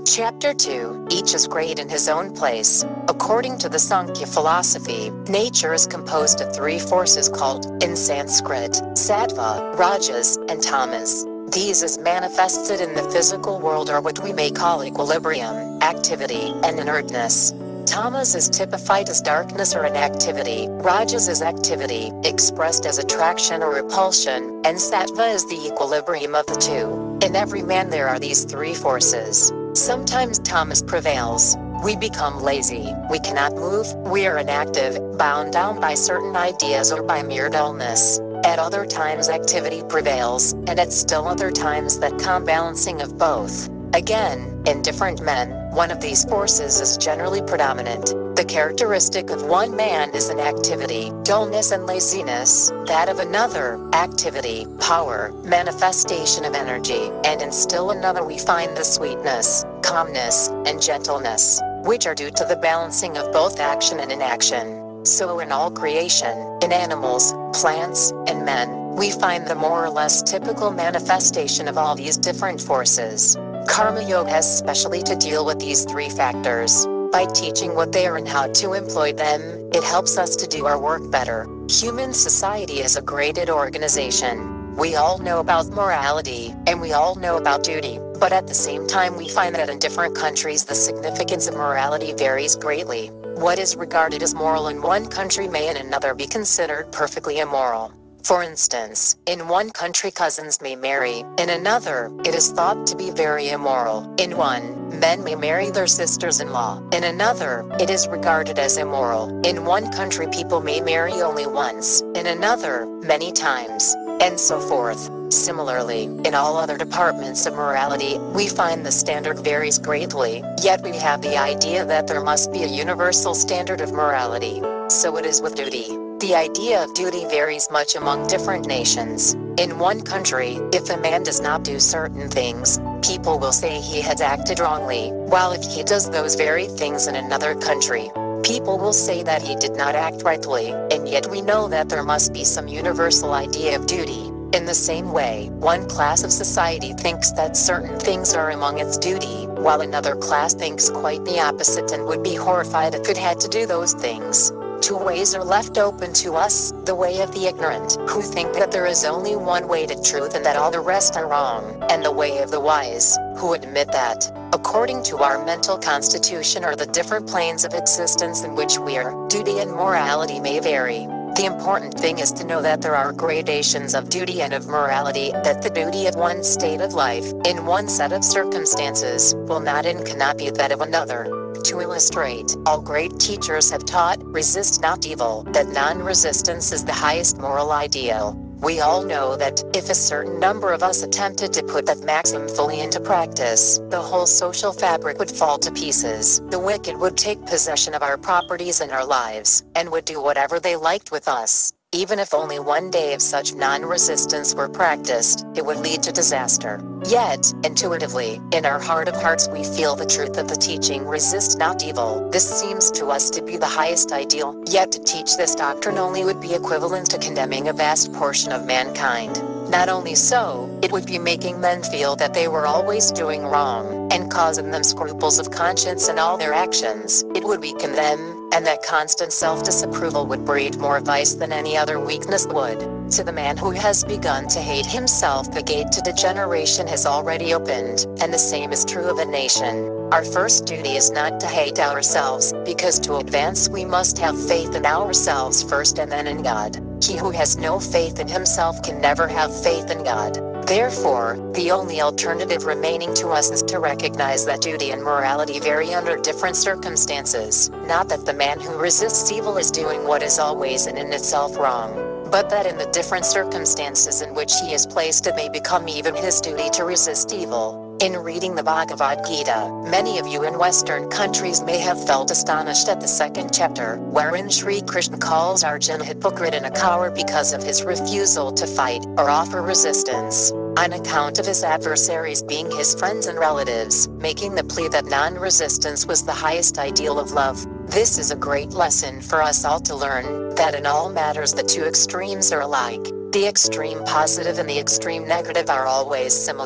Chapter 2, Each is great in his own place. According to the Sankhya philosophy, nature is composed of three forces called, in Sanskrit, sattva, rajas, and tamas. These as manifested in the physical world are what we may call equilibrium, activity, and inertness. Tamas is typified as darkness or inactivity, rajas is activity, expressed as attraction or repulsion, and sattva is the equilibrium of the two. In every man there are these three forces. Sometimes tamas prevails. We become lazy, we cannot move, we are inactive, bound down by certain ideas or by mere dullness. At other times activity prevails, and at still other times that calm balancing of both. Again, in different men, one of these forces is generally predominant. The characteristic of one man is inactivity, dullness and laziness, that of another, activity, power, manifestation of energy, and in still another we find the sweetness, calmness, and gentleness, which are due to the balancing of both action and inaction. So in all creation, in animals, plants, and men, we find the more or less typical manifestation of all these different forces. Karma Yoga has specially to deal with these three factors. By teaching what they are and how to employ them, it helps us to do our work better. Human society is a graded organization. We all know about morality, and we all know about duty, but at the same time we find that in different countries the significance of morality varies greatly. What is regarded as moral in one country may in another be considered perfectly immoral. For instance, in one country cousins may marry, in another, it is thought to be very immoral. In one, men may marry their sisters-in-law. In another, it is regarded as immoral. In one country people may marry only once, in another, many times, and so forth. Similarly, in all other departments of morality, we find the standard varies greatly, yet we have the idea that there must be a universal standard of morality. So it is with duty. The idea of duty varies much among different nations. In one country, if a man does not do certain things, people will say he has acted wrongly, while if he does those very things in another country, people will say that he did not act rightly, and yet we know that there must be some universal idea of duty. In the same way, one class of society thinks that certain things are among its duty, while another class thinks quite the opposite and would be horrified if it had to do those things. Two ways are left open to us, the way of the ignorant, who think that there is only one way to truth and that all the rest are wrong, and the way of the wise, who admit that, according to our mental constitution or the different planes of existence in which we are, duty and morality may vary. The important thing is to know that there are gradations of duty and of morality, that the duty of one state of life, in one set of circumstances, will not and cannot be that of another. To illustrate, all great teachers have taught, resist not evil, that non-resistance is the highest moral ideal. We all know that, if a certain number of us attempted to put that maxim fully into practice, the whole social fabric would fall to pieces. The wicked would take possession of our properties and our lives, and would do whatever they liked with us. Even if only one day of such non-resistance were practiced, it would lead to disaster. Yet, intuitively, in our heart of hearts we feel the truth of the teaching resist not evil. This seems to us to be the highest ideal, yet to teach this doctrine only would be equivalent to condemning a vast portion of mankind. Not only so, it would be making men feel that they were always doing wrong, and causing them scruples of conscience in all their actions. It would weaken them, and that constant self-disapproval would breed more vice than any other weakness would. To the man who has begun to hate himself, the gate to degeneration has already opened, and the same is true of a nation. Our first duty is not to hate ourselves, because to advance we must have faith in ourselves first and then in God. He who has no faith in himself can never have faith in God. Therefore, the only alternative remaining to us is to recognize that duty and morality vary under different circumstances, not that the man who resists evil is doing what is always and in itself wrong, but that in the different circumstances in which he is placed it may become even his duty to resist evil. In reading the Bhagavad Gita, many of you in Western countries may have felt astonished at the second chapter, wherein Sri Krishna calls Arjuna hypocrite and a coward because of his refusal to fight, or offer resistance, on account of his adversaries being his friends and relatives, making the plea that non-resistance was the highest ideal of love. This is a great lesson for us all to learn, that in all matters the two extremes are alike. The extreme positive and the extreme negative are always similar.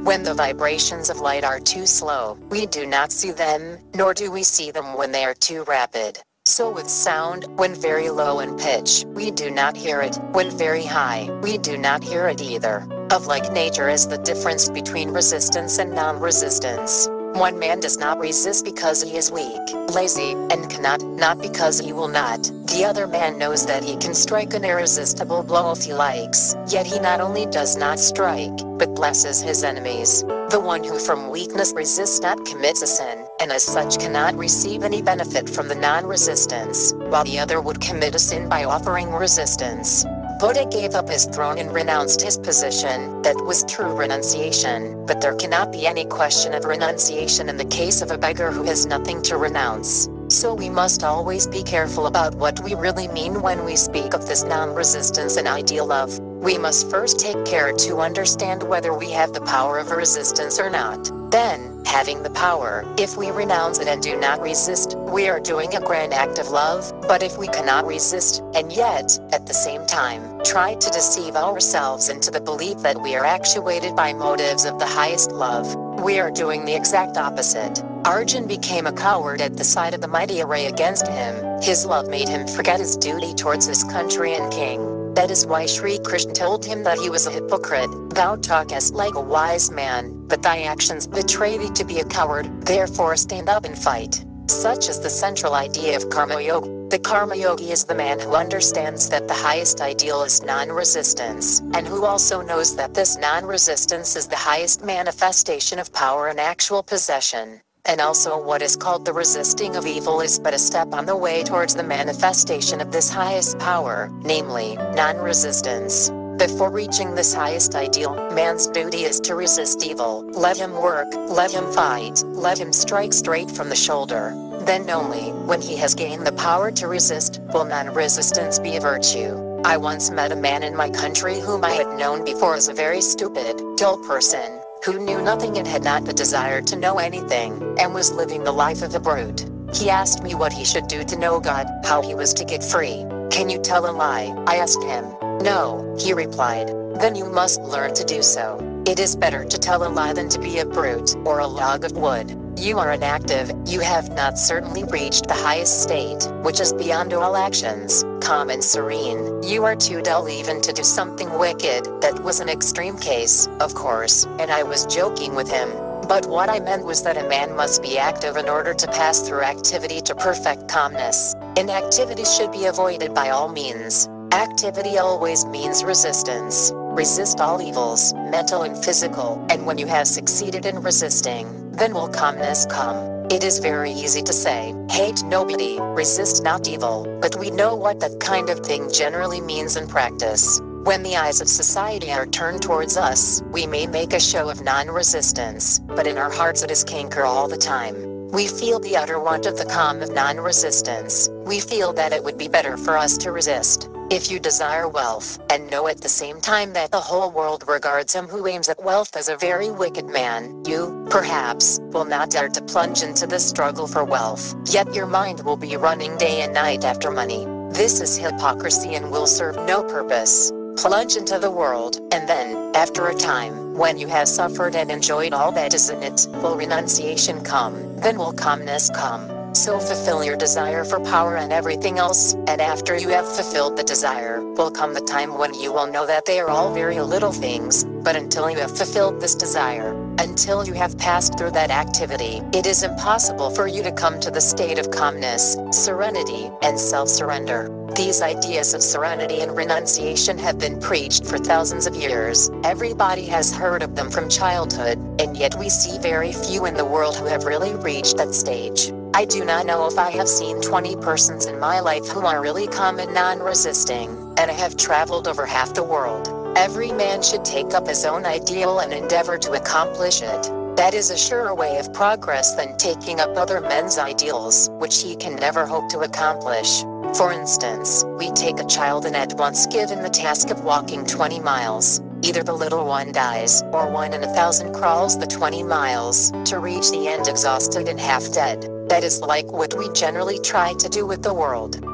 When the vibrations of light are too slow, we do not see them, nor do we see them when they are too rapid. So with sound, when very low in pitch, we do not hear it. When very high, we do not hear it either. Of like nature is the difference between resistance and non-resistance. One man does not resist because he is weak, lazy, and cannot, not because he will not. The other man knows that he can strike an irresistible blow if he likes, yet he not only does not strike, but blesses his enemies. The one who from weakness resists not commits a sin, and as such cannot receive any benefit from the non-resistance, while the other would commit a sin by offering resistance. Buddha gave up his throne and renounced his position. That was true renunciation, but there cannot be any question of renunciation in the case of a beggar who has nothing to renounce. So we must always be careful about what we really mean when we speak of this non-resistance and ideal love. We must first take care to understand whether we have the power of resistance or not. Then, having the power, if we renounce it and do not resist, we are doing a grand act of love. But if we cannot resist, and yet, at the same time, try to deceive ourselves into the belief that we are actuated by motives of the highest love, we are doing the exact opposite. Arjun became a coward at the sight of the mighty array against him. His love made him forget his duty towards his country and king. That is why Sri Krishna told him that he was a hypocrite. Thou talkest like a wise man, but thy actions betray thee to be a coward. Therefore stand up and fight. Such is the central idea of Karma Yoga. The Karma Yogi is the man who understands that the highest ideal is non-resistance, and who also knows that this non-resistance is the highest manifestation of power and actual possession. And also what is called the resisting of evil is but a step on the way towards the manifestation of this highest power, namely, non-resistance. Before reaching this highest ideal, man's duty is to resist evil. Let him work, let him fight, let him strike straight from the shoulder. Then only, when he has gained the power to resist, will non-resistance be a virtue. I once met a man in my country whom I had known before as a very stupid, dull person, who knew nothing and had not the desire to know anything, and was living the life of a brute. He asked me what he should do to know God, how he was to get free. Can you tell a lie? I asked him. No, he replied. Then you must learn to do so. It is better to tell a lie than to be a brute, or a log of wood. You are inactive, you have not certainly reached the highest state, which is beyond all actions, calm and serene. You are too dull even to do something wicked. That was an extreme case, of course, and I was joking with him. But what I meant was that a man must be active in order to pass through activity to perfect calmness. Inactivity should be avoided by all means. Activity always means resistance. Resist all evils, mental and physical, and when you have succeeded in resisting, then will calmness come. It is very easy to say, hate nobody, resist not evil, but we know what that kind of thing generally means in practice. When the eyes of society are turned towards us, we may make a show of non-resistance, but in our hearts it is canker all the time. We feel the utter want of the calm of non-resistance. We feel that it would be better for us to resist. If you desire wealth, and know at the same time that the whole world regards him who aims at wealth as a very wicked man, you, perhaps, will not dare to plunge into the struggle for wealth, yet your mind will be running day and night after money. This is hypocrisy and will serve no purpose. Plunge into the world, and then, after a time, when you have suffered and enjoyed all that is in it, will renunciation come, then will calmness come. So fulfill your desire for power and everything else, and after you have fulfilled the desire, will come the time when you will know that they are all very little things, but until you have fulfilled this desire, until you have passed through that activity, it is impossible for you to come to the state of calmness, serenity, and self-surrender. These ideas of serenity and renunciation have been preached for thousands of years. Everybody has heard of them from childhood, and yet we see very few in the world who have really reached that stage. I do not know if I have seen 20 persons in my life who are really calm and non-resisting, and I have traveled over half the world. Every man should take up his own ideal and endeavor to accomplish it. That is a surer way of progress than taking up other men's ideals, which he can never hope to accomplish. For instance, we take a child and at once give him the task of walking 20 miles. Either the little one dies, or 1 in 1,000 crawls the 20 miles, to reach the end exhausted and half dead. That is like what we generally try to do with the world.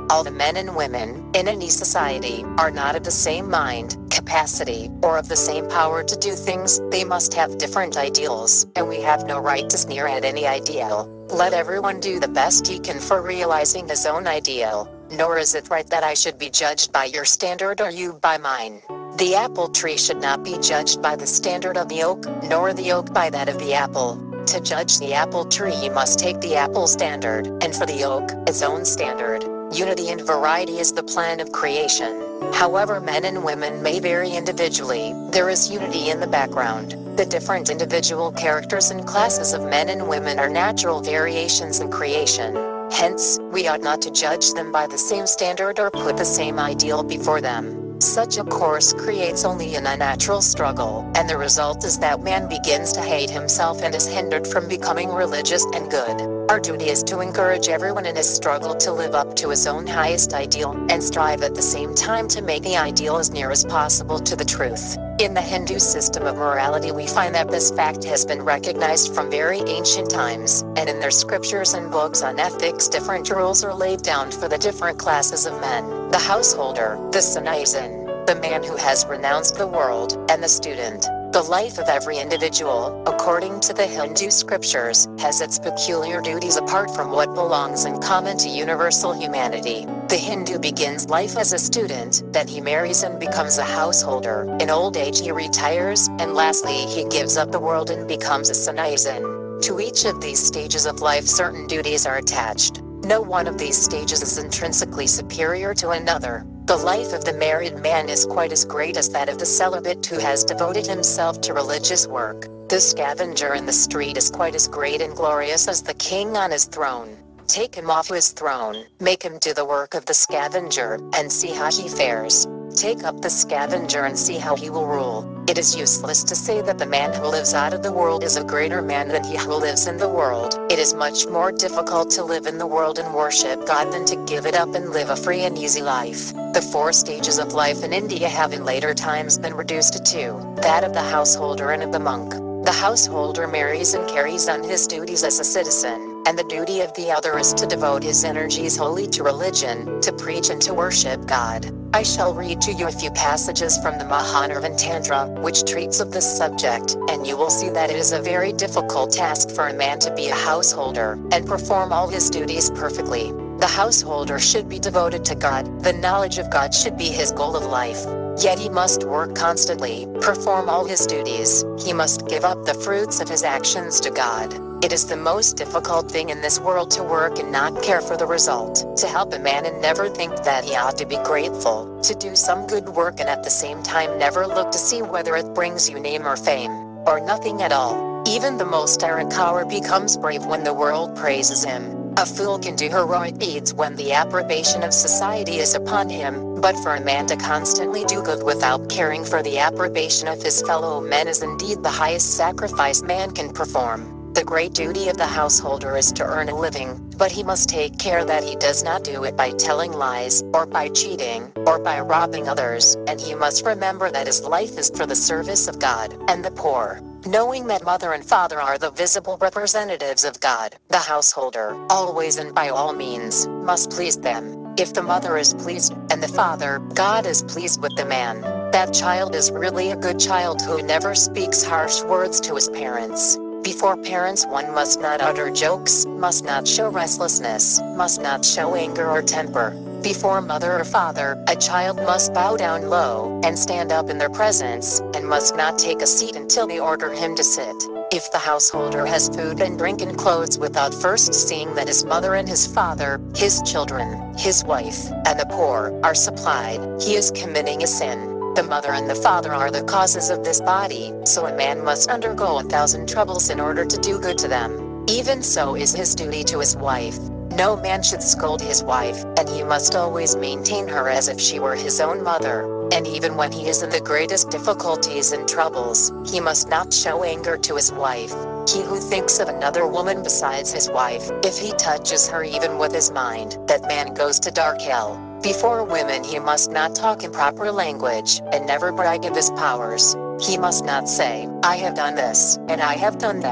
All the men and women in any society are not of the same mind, capacity, or of the same power to do things. They must have different ideals, and we have no right to sneer at any ideal. Let everyone do the best he can for realizing his own ideal, nor is it right that I should be judged by your standard or you by mine. The apple tree should not be judged by the standard of the oak, nor the oak by that of the apple. To judge the apple tree you must take the apple standard, and for the oak, its own standard. Unity and variety is the plan of creation. However men and women may vary individually, there is unity in the background. The different individual characters and classes of men and women are natural variations in creation. Hence, we ought not to judge them by the same standard or put the same ideal before them. Such a course creates only an unnatural struggle, and the result is that man begins to hate himself and is hindered from becoming religious and good. Our duty is to encourage everyone in his struggle to live up to his own highest ideal, and strive at the same time to make the ideal as near as possible to the truth. In the Hindu system of morality we find that this fact has been recognized from very ancient times, and in their scriptures and books on ethics different rules are laid down for the different classes of men: the householder, the citizen, the man who has renounced the world, and the student. The life of every individual, according to the Hindu scriptures, has its peculiar duties apart from what belongs in common to universal humanity. The Hindu begins life as a student, then he marries and becomes a householder. In old age he retires, and lastly he gives up the world and becomes a citizen. To each of these stages of life certain duties are attached. No one of these stages is intrinsically superior to another. The life of the married man is quite as great as that of the celibate who has devoted himself to religious work. The scavenger in the street is quite as great and glorious as the king on his throne. Take him off his throne, make him do the work of the scavenger, and see how he fares. Take up the scavenger and see how he will rule. It is useless to say that the man who lives out of the world is a greater man than he who lives in the world. It is much more difficult to live in the world and worship God than to give it up and live a free and easy life. The 4 stages of life in India have in later times been reduced to 2, that of the householder and of the monk. The householder marries and carries on his duties as a citizen, and the duty of the other is to devote his energies wholly to religion, to preach and to worship God. I shall read to you a few passages from the Mahanirvan Tantra, which treats of this subject, and you will see that it is a very difficult task for a man to be a householder, and perform all his duties perfectly. The householder should be devoted to God, the knowledge of God should be his goal of life. Yet he must work constantly, perform all his duties, he must give up the fruits of his actions to God. It is the most difficult thing in this world to work and not care for the result, to help a man and never think that he ought to be grateful, to do some good work and at the same time never look to see whether it brings you name or fame, or nothing at all. Even the most arrogant coward becomes brave when the world praises him. A fool can do heroic deeds when the approbation of society is upon him, but for a man to constantly do good without caring for the approbation of his fellow men is indeed the highest sacrifice man can perform. The great duty of the householder is to earn a living, but he must take care that he does not do it by telling lies, or by cheating, or by robbing others, and he must remember that his life is for the service of God and the poor. Knowing that mother and father are the visible representatives of God, the householder, always and by all means, must please them. If the mother is pleased, and the father, God is pleased with the man, that child is really a good child who never speaks harsh words to his parents. Before parents one must not utter jokes, must not show restlessness, must not show anger or temper. Before mother or father, a child must bow down low, and stand up in their presence, and must not take a seat until they order him to sit. If the householder has food and drink and clothes without first seeing that his mother and his father, his children, his wife, and the poor, are supplied, he is committing a sin. The mother and the father are the causes of this body, so a man must undergo 1,000 troubles in order to do good to them. Even so is his duty to his wife. No man should scold his wife, and he must always maintain her as if she were his own mother. And even when he is in the greatest difficulties and troubles, he must not show anger to his wife. He who thinks of another woman besides his wife, if he touches her even with his mind, that man goes to dark hell. Before women he must not talk improper language, and never brag of his powers. He must not say, I have done this, and I have done that.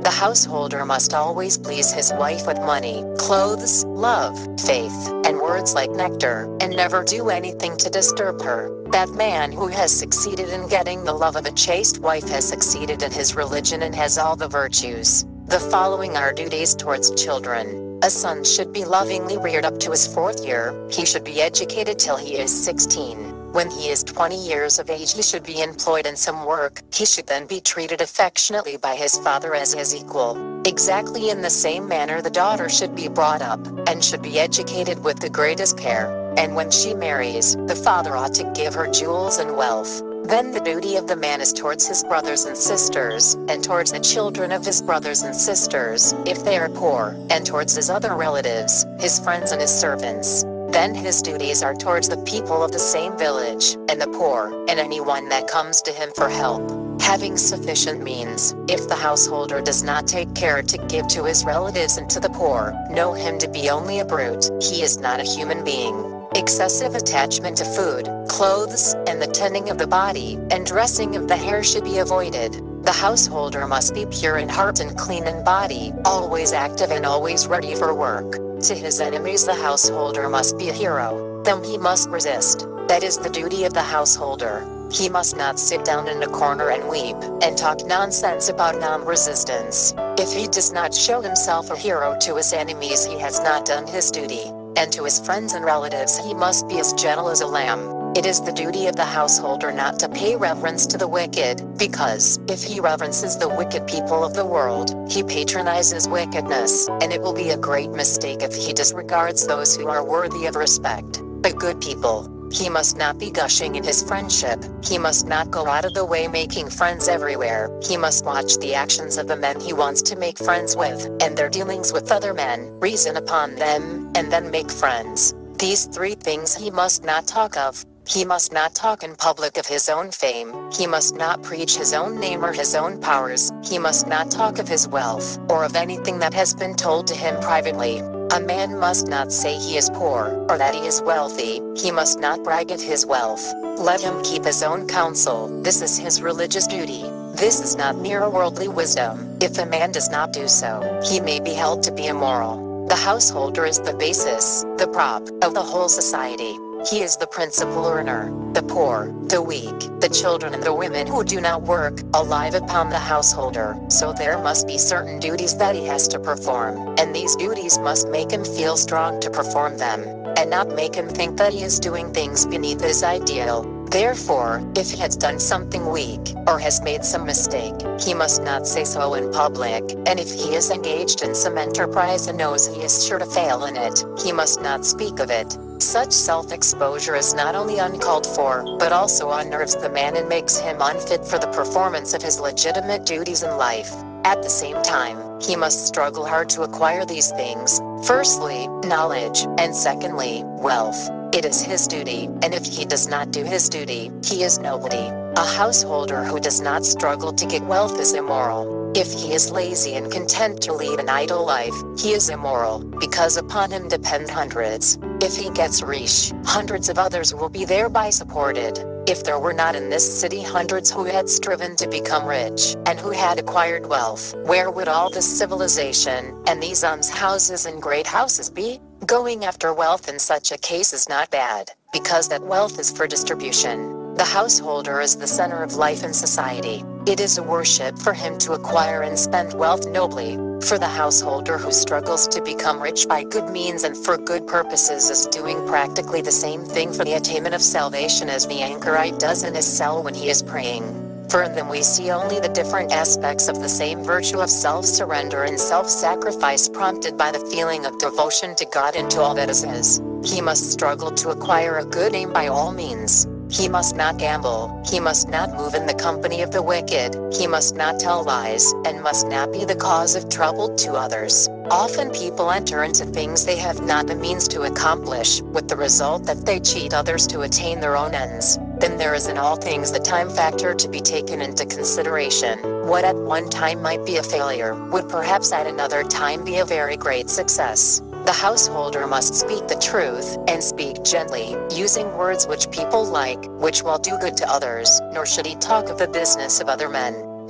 The householder must always please his wife with money, clothes, love, faith, and words like nectar, and never do anything to disturb her. That man who has succeeded in getting the love of a chaste wife has succeeded in his religion and has all the virtues. The following are duties towards children. A son should be lovingly reared up to his 4th year. He should be educated till he is 16. When he is 20 years of age, he should be employed in some work. He should then be treated affectionately by his father as his equal. Exactly in the same manner the daughter should be brought up, and should be educated with the greatest care. And when she marries, the father ought to give her jewels and wealth. Then the duty of the man is towards his brothers and sisters, and towards the children of his brothers and sisters, if they are poor, and towards his other relatives, his friends and his servants. Then his duties are towards the people of the same village, and the poor, and anyone that comes to him for help. Having sufficient means, if the householder does not take care to give to his relatives and to the poor, know him to be only a brute. He is not a human being. Excessive attachment to food, clothes, and the tending of the body, and dressing of the hair should be avoided. The householder must be pure in heart and clean in body, always active and always ready for work. To his enemies the householder must be a hero. Them he must resist. That is the duty of the householder. He must not sit down in a corner and weep, and talk nonsense about non-resistance. If he does not show himself a hero to his enemies, he has not done his duty. And to his friends and relatives he must be as gentle as a lamb. It is the duty of the householder not to pay reverence to the wicked, because, if he reverences the wicked people of the world, he patronizes wickedness, and it will be a great mistake if he disregards those who are worthy of respect. But good people, he must not be gushing in his friendship. He must not go out of the way making friends everywhere. He must watch the actions of the men he wants to make friends with, and their dealings with other men, reason upon them, and then make friends. These 3 things he must not talk of. He must not talk in public of his own fame. He must not preach his own name or his own powers. He must not talk of his wealth, or of anything that has been told to him privately. A man must not say he is poor, or that he is wealthy. He must not brag of his wealth. Let him keep his own counsel. This is his religious duty. This is not mere worldly wisdom. If a man does not do so, he may be held to be immoral. The householder is the basis, the prop, of the whole society. He is the principal earner. The poor, the weak, the children and the women who do not work, alive upon the householder. So there must be certain duties that he has to perform, and these duties must make him feel strong to perform them, and not make him think that he is doing things beneath his ideal. Therefore, if he has done something weak, or has made some mistake, he must not say so in public, and if he is engaged in some enterprise and knows he is sure to fail in it, he must not speak of it. Such self-exposure is not only uncalled for, but also unnerves the man and makes him unfit for the performance of his legitimate duties in life. At the same time, he must struggle hard to acquire these things. Firstly, knowledge, and secondly, wealth. It is his duty, and if he does not do his duty, he is nobody. A householder who does not struggle to get wealth is immoral. If he is lazy and content to lead an idle life, he is immoral, because upon him depend hundreds. If he gets rich, hundreds of others will be thereby supported. If there were not in this city hundreds who had striven to become rich, and who had acquired wealth, where would all this civilization, and these almshouses and great houses be? Going after wealth in such a case is not bad, because that wealth is for distribution. The householder is the center of life in society. It is a worship for him to acquire and spend wealth nobly. For the householder who struggles to become rich by good means and for good purposes is doing practically the same thing for the attainment of salvation as the anchorite does in his cell when he is praying. For in them we see only the different aspects of the same virtue of self-surrender and self-sacrifice prompted by the feeling of devotion to God and to all that is His. He must struggle to acquire a good name by all means. He must not gamble, he must not move in the company of the wicked, he must not tell lies, and must not be the cause of trouble to others. Often people enter into things they have not the means to accomplish, with the result that they cheat others to attain their own ends. Then there is in all things the time factor to be taken into consideration. What at one time might be a failure, would perhaps at another time be a very great success. The householder must speak the truth, and speak gently, using words which people like, which will do good to others, nor should he talk of the business of other men.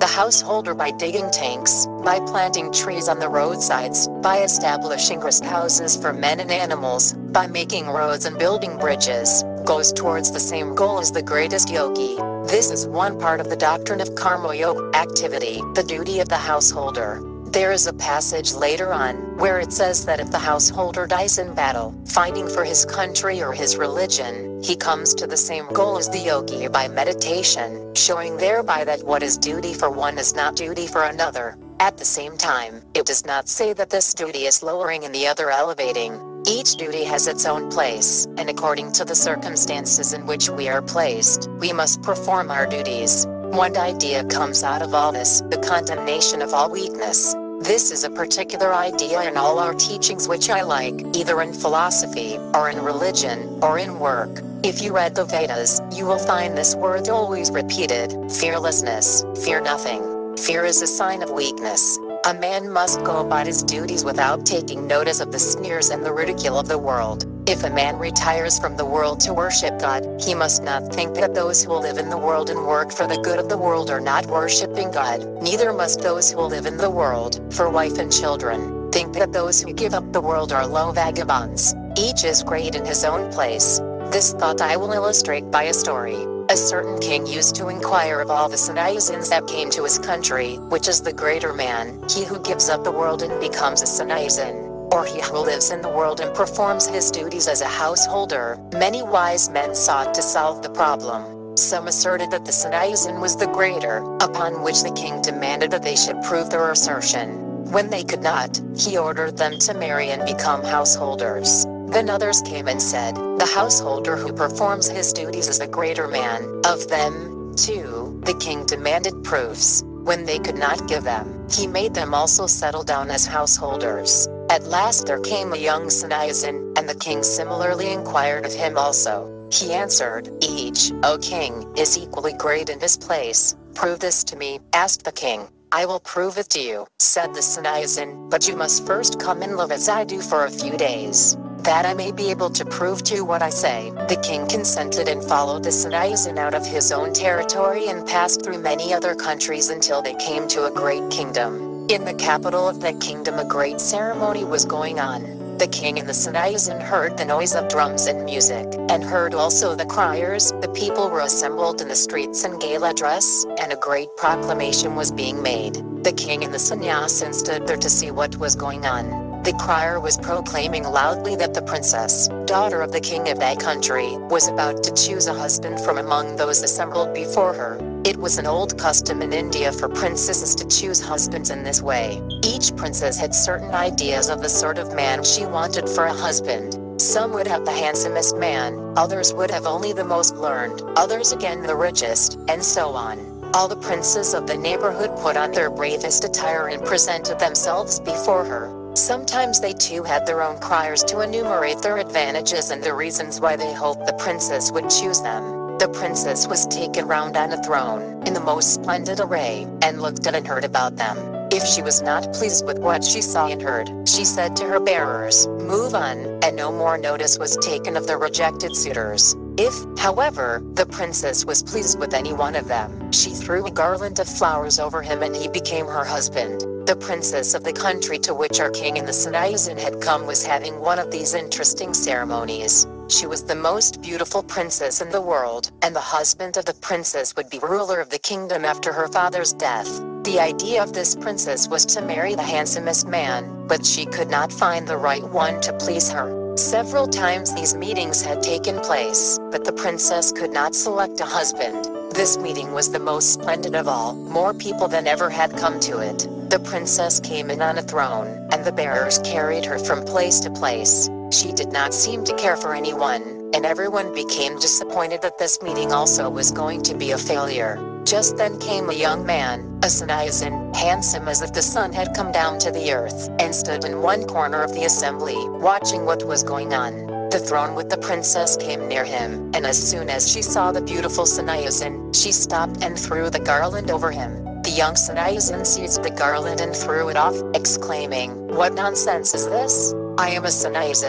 the householder by digging tanks, by planting trees on the roadsides, by establishing rest houses for men and animals, by making roads and building bridges, goes towards the same goal as the greatest yogi. This is one part of the doctrine of karma yoga, activity, the duty of the householder. There is a passage later on, where it says that if the householder dies in battle, fighting for his country or his religion, he comes to the same goal as the yogi by meditation, showing thereby that what is duty for one is not duty for another. At the same time, it does not say that this duty is lowering and the other elevating. Each duty has its own place, and according to the circumstances in which we are placed, we must perform our duties. One idea comes out of all this, the condemnation of all weakness. This is a particular idea in all our teachings which I like, either in philosophy, or in religion, or in work. If you read the Vedas, you will find this word always repeated: fearlessness, fear nothing. Fear is a sign of weakness. A man must go about his duties without taking notice of the sneers and the ridicule of the world. If a man retires from the world to worship God, he must not think that those who live in the world and work for the good of the world are not worshiping God. Neither must those who live in the world, for wife and children, think that those who give up the world are low vagabonds. Each is great in his own place. This thought I will illustrate by a story. A certain king used to inquire of all the sannyasins that came to his country, which is the greater man, he who gives up the world and becomes a sannyasin, or he who lives in the world and performs his duties as a householder. Many wise men sought to solve the problem. Some asserted that the sannyasin was the greater, upon which the king demanded that they should prove their assertion. When they could not, he ordered them to marry and become householders. Then others came and said, the householder who performs his duties is the greater man. Of them, too, the king demanded proofs. When they could not give them, he made them also settle down as householders. At last there came a young sannyasin, and the king similarly inquired of him also. He answered, each, O king, is equally great in his place. Prove this to me, asked the king. I will prove it to you, said the sannyasin, but you must first come and live as I do for a few days, that I may be able to prove to you what I say. The king consented and followed the sannyasin out of his own territory and passed through many other countries until they came to a great kingdom. In the capital of that kingdom a great ceremony was going on. The king and the sannyasin heard the noise of drums and music, and heard also the criers. The people were assembled in the streets in gala dress, and a great proclamation was being made. The king and the sannyasin stood there to see what was going on. The crier was proclaiming loudly that the princess, daughter of the king of that country, was about to choose a husband from among those assembled before her. It was an old custom in India for princesses to choose husbands in this way. Each princess had certain ideas of the sort of man she wanted for a husband. Some would have the handsomest man, others would have only the most learned, others again the richest, and so on. All the princes of the neighborhood put on their bravest attire and presented themselves before her. Sometimes they too had their own criers to enumerate their advantages and the reasons why they hoped the princess would choose them. The princess was taken round on a throne, in the most splendid array, and looked at and heard about them. If she was not pleased with what she saw and heard, she said to her bearers, move on, and no more notice was taken of the rejected suitors. If, however, the princess was pleased with any one of them, she threw a garland of flowers over him and he became her husband. The princess of the country to which our king and the sannyasin had come was having one of these interesting ceremonies. She was the most beautiful princess in the world, and the husband of the princess would be ruler of the kingdom after her father's death. The idea of this princess was to marry the handsomest man, but she could not find the right one to please her. Several times these meetings had taken place, but the princess could not select a husband. This meeting was the most splendid of all. More people than ever had come to it. The princess came in on a throne, and the bearers carried her from place to place. She did not seem to care for anyone, and everyone became disappointed that this meeting also was going to be a failure. Just then came a young man, a sannyasin, handsome as if the sun had come down to the earth, and stood in one corner of the assembly, watching what was going on. The throne with the princess came near him, and as soon as she saw the beautiful sannyasin, she stopped and threw the garland over him. The young sannyasin seized the garland and threw it off, exclaiming, "What nonsense is this? I am a sannyasin.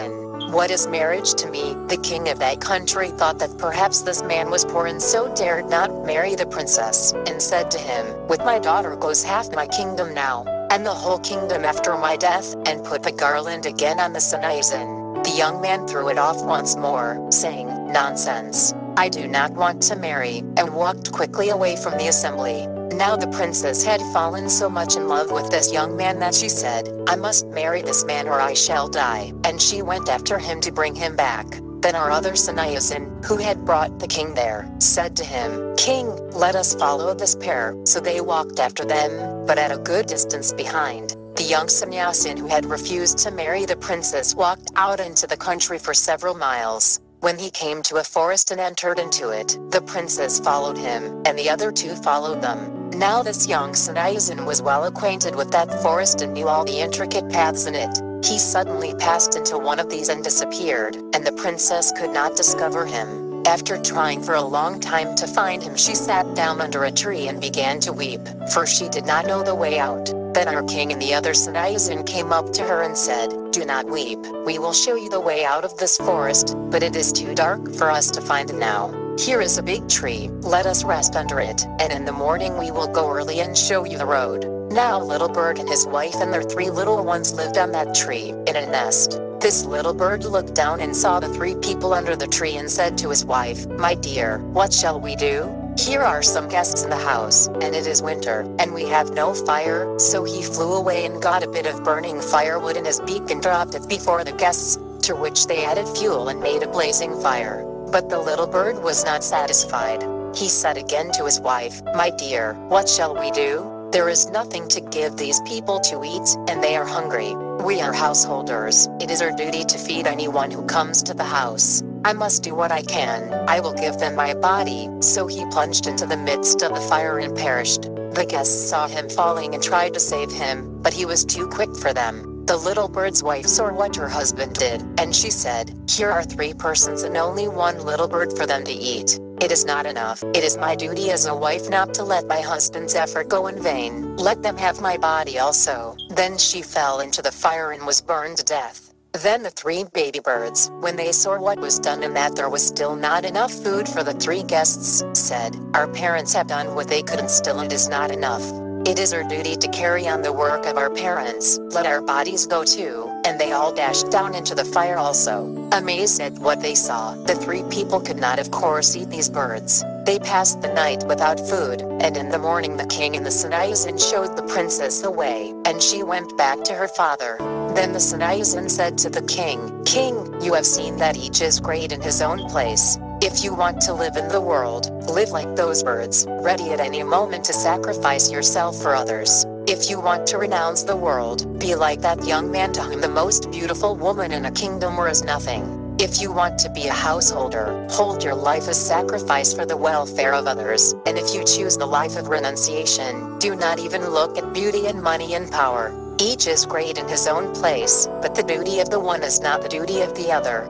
"What is marriage to me?" The king of that country thought that perhaps this man was poor and so dared not marry the princess, and said to him, "With my daughter goes half my kingdom now, and the whole kingdom after my death," and put the garland again on the Sannyasin. The young man threw it off once more, saying, "Nonsense, I do not want to marry," and walked quickly away from the assembly. Now the princess had fallen so much in love with this young man that she said, "I must marry this man or I shall die," and she went after him to bring him back. Then our other Sannyasin, who had brought the king there, said to him, "King, let us follow this pair." So they walked after them, but at a good distance behind. The young Sannyasin who had refused to marry the princess walked out into the country for several miles. When he came to a forest and entered into it, the princess followed him, and the other two followed them. Now this young Sannyasin was well acquainted with that forest and knew all the intricate paths in it. He suddenly passed into one of these and disappeared, and the princess could not discover him. After trying for a long time to find him, she sat down under a tree and began to weep, for she did not know the way out. Then our king and the other Sannyasin came up to her and said, "Do not weep, we will show you the way out of this forest, but it is too dark for us to find it now. Here is a big tree, let us rest under it, and in the morning we will go early and show you the road." Now Little Bird and his wife and their 3 little ones lived on that tree, in a nest. This little bird looked down and saw the 3 people under the tree and said to his wife, "My dear, what shall we do? Here are some guests in the house, and it is winter, and we have no fire." So he flew away and got a bit of burning firewood in his beak and dropped it before the guests, to which they added fuel and made a blazing fire. But the little bird was not satisfied. He said again to his wife, "My dear, what shall we do? There is nothing to give these people to eat, and they are hungry. We are householders. It is our duty to feed anyone who comes to the house. I must do what I can. I will give them my body." So he plunged into the midst of the fire and perished. The guests saw him falling and tried to save him, but he was too quick for them. The little bird's wife saw what her husband did, and she said, "Here are 3 persons and only 1 little bird for them to eat. It is not enough. It is my duty as a wife not to let my husband's effort go in vain. Let them have my body also." Then she fell into the fire and was burned to death. Then the 3 baby birds, when they saw what was done and that there was still not enough food for the 3 guests, said, "Our parents have done what they could and still it is not enough. It is our duty to carry on the work of our parents. Let our bodies go too." And they all dashed down into the fire also. Amazed at what they saw, the 3 people could not of course eat these birds. They passed the night without food, and in the morning the king and the Sannyasin showed the princess the way, and she went back to her father. Then the Sannyasin said to the king, "King, you have seen that each is great in his own place. If you want to live in the world, live like those birds, ready at any moment to sacrifice yourself for others. If you want to renounce the world, be like that young man to whom the most beautiful woman in a kingdom were as nothing. If you want to be a householder, hold your life as sacrifice for the welfare of others, and if you choose the life of renunciation, do not even look at beauty and money and power. Each is great in his own place, but the duty of the one is not the duty of the other."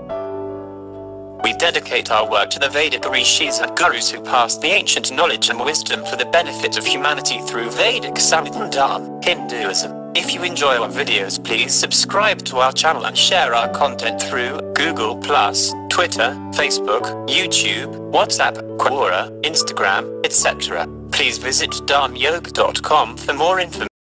We dedicate our work to the Vedic rishis and gurus who passed the ancient knowledge and wisdom for the benefit of humanity through Vedic Samhita, Hinduism. If you enjoy our videos, please subscribe to our channel and share our content through Google+, Twitter, Facebook, YouTube, WhatsApp, Quora, Instagram, etc. Please visit dharmyoga.com for more information.